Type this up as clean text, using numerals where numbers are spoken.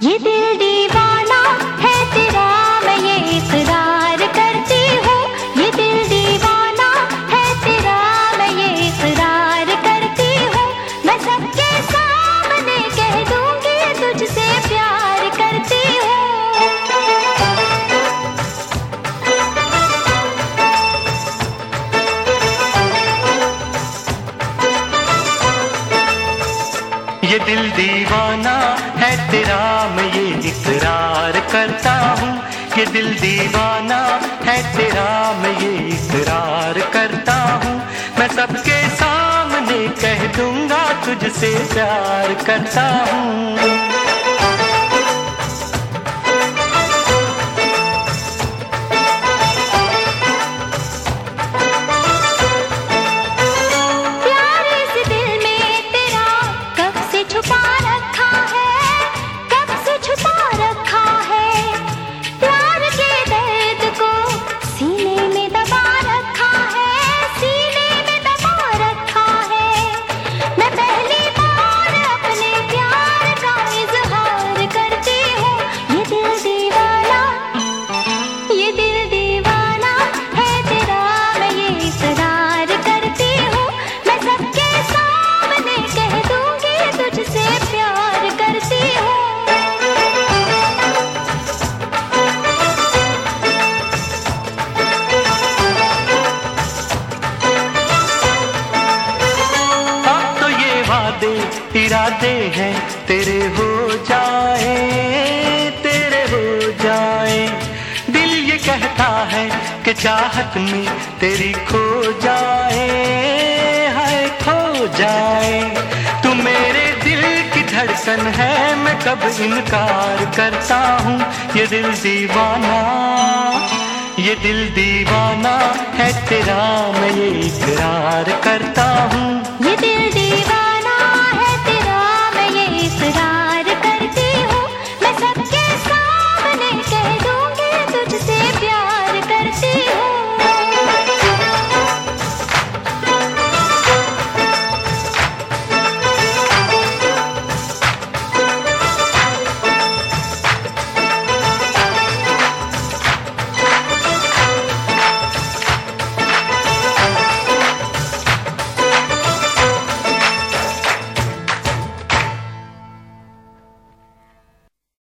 ये दिल दीवाना है तेरा, मैं ये इकरार करती हूँ। ये दिल दीवाना है तेरा, मैं ये इकरार करती हूँ। मैं सबके सामने कह दूंगी तुझसे प्यार करती हूँ। ये दिल दीवाना है तेरा, मैं ये इकरार करता हूँ। ये दिल दीवाना है तेरा, मैं ये इकरार करता हूँ। मैं सबके सामने कह दूंगा तुझसे प्यार करता हूँ। इरादे हैं तेरे हो जाए, तेरे हो जाए। दिल ये कहता है कि चाहत में तेरी खो जाए, हाय खो जाए। तू मेरे दिल की धड़कन है, मैं कब इनकार करता हूँ। ये दिल दीवाना, ये दिल दीवाना है तेरा, मैं ये इकरार करता हूँ। ये दिल